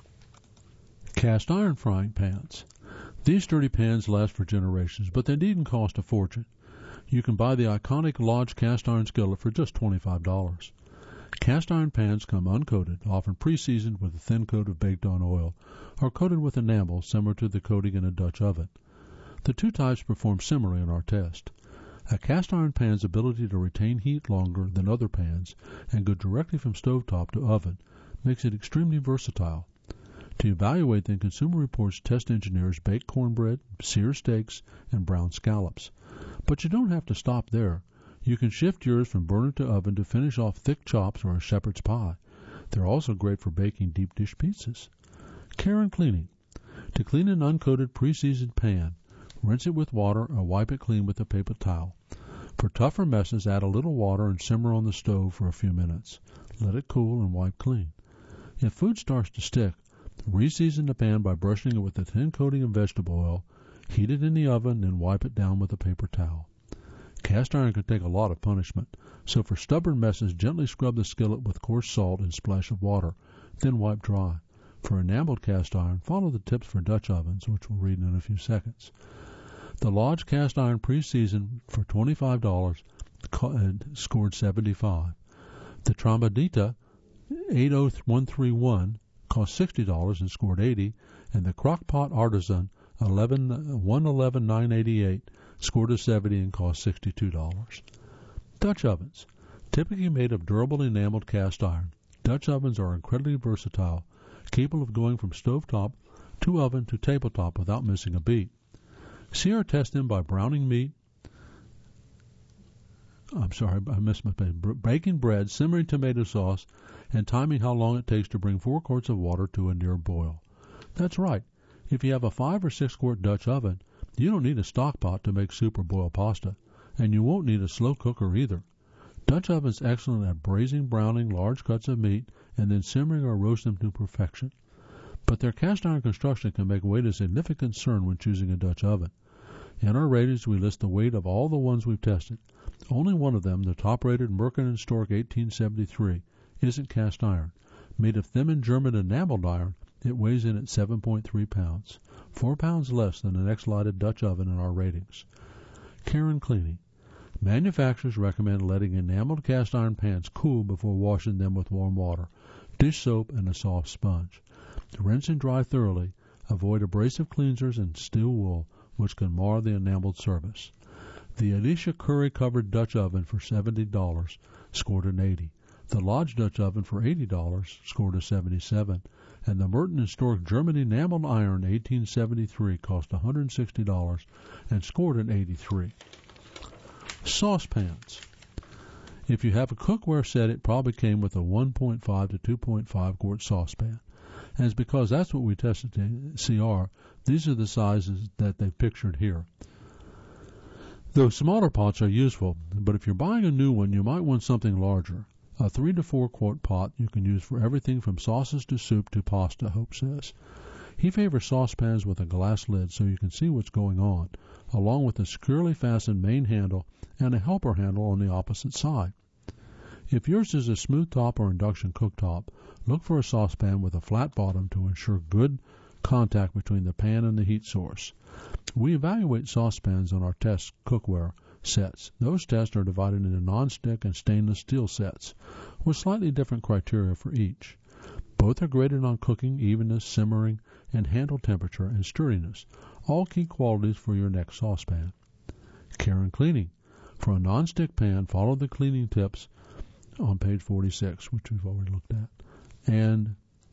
Cast iron frying pans. These sturdy pans last for generations, but they needn't cost a fortune. You can buy the iconic Lodge cast iron skillet for just $25. Cast iron pans come uncoated, often pre-seasoned with a thin coat of baked-on oil, or coated with enamel similar to the coating in a Dutch oven. The two types perform similarly in our test. A cast iron pan's ability to retain heat longer than other pans and go directly from stovetop to oven makes it extremely versatile. To evaluate them, Consumer Reports test engineers bake cornbread, sear steaks, and brown scallops. But you don't have to stop there. You can shift yours from burner to oven to finish off thick chops or a shepherd's pie. They're also great for baking deep dish pizzas. Care and cleaning. To clean an uncoated pre-seasoned pan, rinse it with water or wipe it clean with a paper towel. For tougher messes, add a little water and simmer on the stove for a few minutes. Let it cool and wipe clean. If food starts to stick, re-season the pan by brushing it with a thin coating of vegetable oil, heat it in the oven, and wipe it down with a paper towel. Cast iron can take a lot of punishment, so for stubborn messes, gently scrub the skillet with coarse salt and splash of water, then wipe dry. For enameled cast iron, follow the tips for Dutch ovens, which we'll read in a few seconds. The Lodge cast iron pre-seasoned for $25 scored 75. The Tramadita 80131 cost $60 and scored 80, and the Crockpot Artisan 11,988 scored a 70 and cost $62. Dutch ovens, typically made of durable enameled cast iron. Dutch ovens are incredibly versatile, capable of going from stovetop to oven to tabletop without missing a beat. See our test them by browning meat. Baking bread, simmering tomato sauce, and timing how long it takes to bring 4 quarts of water to a near boil. That's right. If you have a 5 or 6 quart Dutch oven, you don't need a stock pot to make soup or boil pasta, and you won't need a slow cooker either. Dutch oven's excellent at braising, browning large cuts of meat, and then simmering or roasting them to perfection. But their cast iron construction can make weight a significant concern when choosing a Dutch oven. In our ratings, we list the weight of all the ones we've tested. Only one of them, the top-rated Merkin & Stork 1873, isn't cast iron. Made of thin German enameled iron, it weighs in at 7.3 pounds, 4 pounds less than the next lighted Dutch oven in our ratings. Care and cleaning. Manufacturers recommend letting enameled cast iron pans cool before washing them with warm water, dish soap, and a soft sponge. Rinse and dry thoroughly. Avoid abrasive cleansers and steel wool, which can mar the enameled surface. The Alicia Curry covered Dutch oven for $70 scored an 80. The Lodge Dutch oven for $80 scored a 77. And the Merton & Stork German enameled iron 1873 cost $160 and scored an 83. Saucepans. If you have a cookware set, it probably came with a 1.5 to 2.5 quart saucepan. And it's because that's what we tested in CR. These are the sizes that they've pictured here. Those smaller pots are useful, but if you're buying a new one, you might want something larger. A 3 to 4 quart pot you can use for everything from sauces to soup to pasta, Hope says. He favors saucepans with a glass lid so you can see what's going on, along with a securely fastened main handle and a helper handle on the opposite side. If yours is a smooth top or induction cooktop, look for a saucepan with a flat bottom to ensure good contact between the pan and the heat source. We evaluate saucepans on our test cookware sets. Those tests are divided into non-stick and stainless steel sets, with slightly different criteria for each. Both are graded on cooking, evenness, simmering, and handle temperature and sturdiness, all key qualities for your next saucepan. Care and cleaning. For a non-stick pan, follow the cleaning tips on page 46, which we've already looked at. And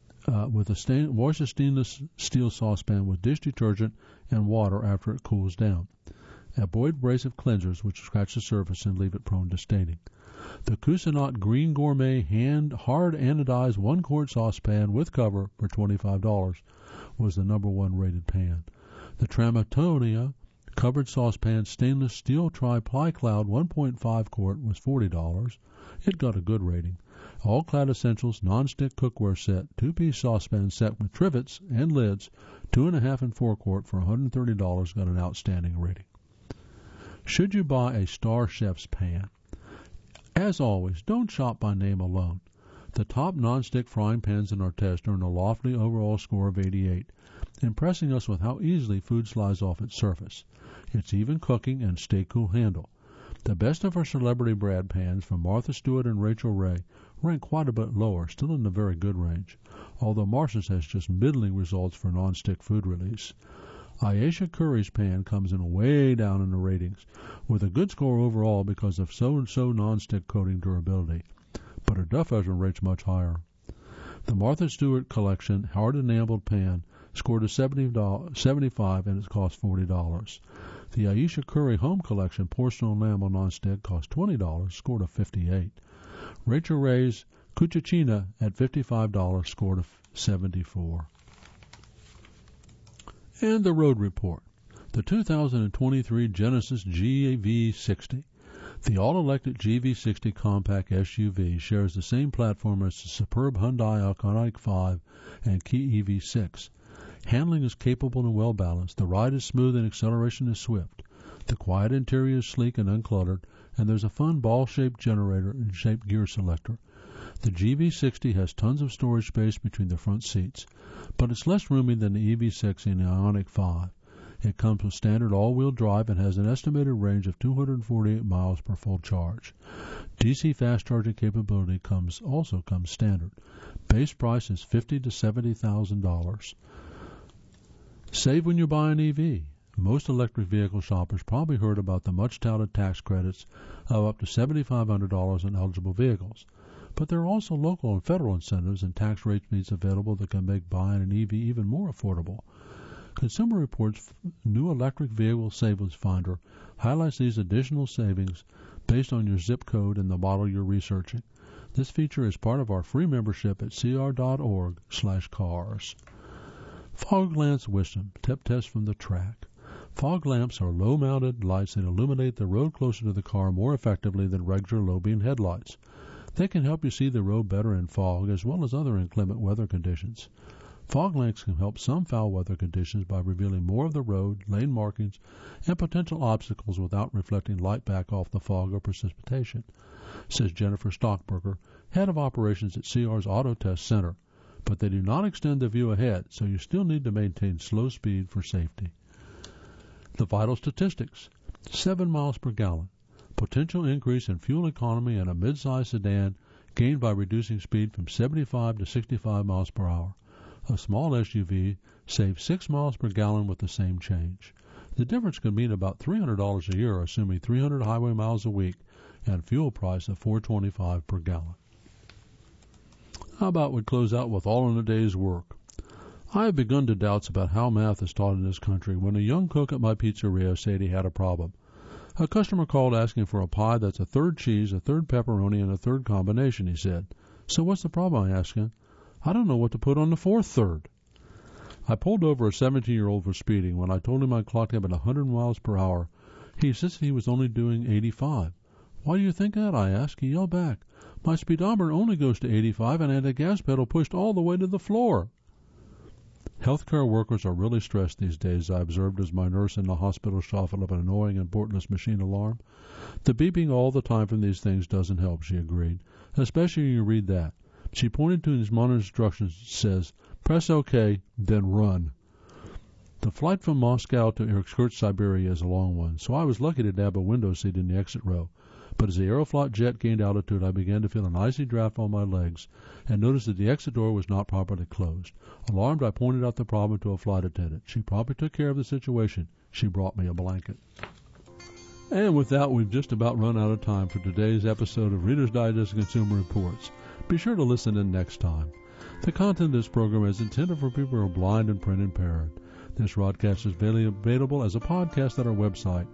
wash a stainless steel saucepan with dish detergent and water after it cools down. Avoid abrasive cleansers, which scratch the surface and leave it prone to staining. The Cuisinart Green Gourmet hard anodized 1 quart saucepan with cover for $25 was the number 1 rated pan. The Tramatonia covered saucepan stainless steel tri-ply cloud 1.5 quart was $40. It got a good rating. All Clad Essentials non-stick cookware set, 2-piece saucepan set with trivets and lids, 2.5 and 4 quart for $130 got an outstanding rating. Should you buy a Star Chef's pan? As always, don't shop by name alone. The top non-stick frying pans in our test earned a lofty overall score of 88, impressing us with how easily food slides off its surface, its even cooking, and stay cool handle. The best of our celebrity brand pans from Martha Stewart and Rachel Ray rank quite a bit lower, still in the very good range, although Marshall's has just middling results for non-stick food release. Ayesha Curry's pan comes in way down in the ratings, with a good score overall because of so-and-so non-stick coating durability, but her Duff oven rates much higher. The Martha Stewart collection hard enameled pan scored a 75 and it cost $40. The Ayesha Curry Home Collection porcelain enamel non-stick cost $20, scored a 58. Rachel Ray's Cucina at $55 scored a 74. And the road report. The 2023 Genesis GV60. The all-electric GV60 compact SUV shares the same platform as the superb Hyundai Ioniq 5 and Kia EV6. Handling is capable and well-balanced. The ride is smooth and acceleration is swift. The quiet interior is sleek and uncluttered, and there's a fun ball-shaped generator and shaped gear selector. The GV60 has tons of storage space between the front seats, but it's less roomy than the EV6 and the Ioniq 5. It comes with standard all-wheel drive and has an estimated range of 248 miles per full charge. DC fast charging capability also comes standard. Base price is $50,000 to $70,000. Save when you buy an EV. Most electric vehicle shoppers probably heard about the much-touted tax credits of up to $7,500 on eligible vehicles. But there are also local and federal incentives and tax rebates available that can make buying an EV even more affordable. Consumer Reports' new electric vehicle savings finder highlights these additional savings based on your zip code and the model you're researching. This feature is part of our free membership at cr.org/cars. Fog lamps wisdom, tip test from the track. Fog lamps are low-mounted lights that illuminate the road closer to the car more effectively than regular low-beam headlights. They can help you see the road better in fog as well as other inclement weather conditions. Fog lamps can help some foul weather conditions by revealing more of the road, lane markings, and potential obstacles without reflecting light back off the fog or precipitation, says Jennifer Stockberger, head of operations at CR's Auto Test Center. But they do not extend the view ahead, so you still need to maintain slow speed for safety. The vital statistics: 7 miles per gallon. Potential increase in fuel economy in a mid-size sedan gained by reducing speed from 75 to 65 miles per hour. A small SUV saves 6 miles per gallon with the same change. The difference could mean about $300 a year, assuming 300 highway miles a week and fuel price of $4.25 per gallon. How about we close out with all in a day's work? I have begun to doubt about how math is taught in this country when a young cook at my pizzeria said he had a problem. A customer called asking for a pie that's a third cheese, a third pepperoni, and a third combination, he said. So what's the problem, I asked him. I don't know what to put on the fourth third. I pulled over a 17-year-old for speeding. When I told him I clocked him at 100 miles per hour, he insisted he was only doing 85. Why do you think that, I asked. He yelled back, my speedometer only goes to 85 and I had the gas pedal pushed all the way to the floor. Healthcare workers are really stressed these days, I observed as my nurse in the hospital shuffled up an annoying and portless machine alarm. The beeping all the time from these things doesn't help, she agreed, especially when you read that. She pointed to his monitor instructions that says, press OK, then run. The flight from Moscow to Irkutsk, Siberia is a long one, so I was lucky to nab a window seat in the exit row. But as the Aeroflot jet gained altitude, I began to feel an icy draft on my legs and noticed that the exit door was not properly closed. Alarmed, I pointed out the problem to a flight attendant. She promptly took care of the situation. She brought me a blanket. And with that, we've just about run out of time for today's episode of Reader's Digest Consumer Reports. Be sure to listen in next time. The content of this program is intended for people who are blind and print impaired. This broadcast is available as a podcast at our website,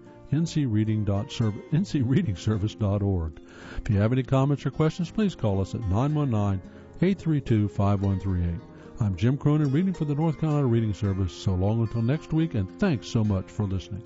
ncreadingservice.org. If you have any comments or questions, please call us at 919-832-5138. I'm Jim Cronin, reading for the North Carolina Reading Service. So long until next week, and thanks so much for listening.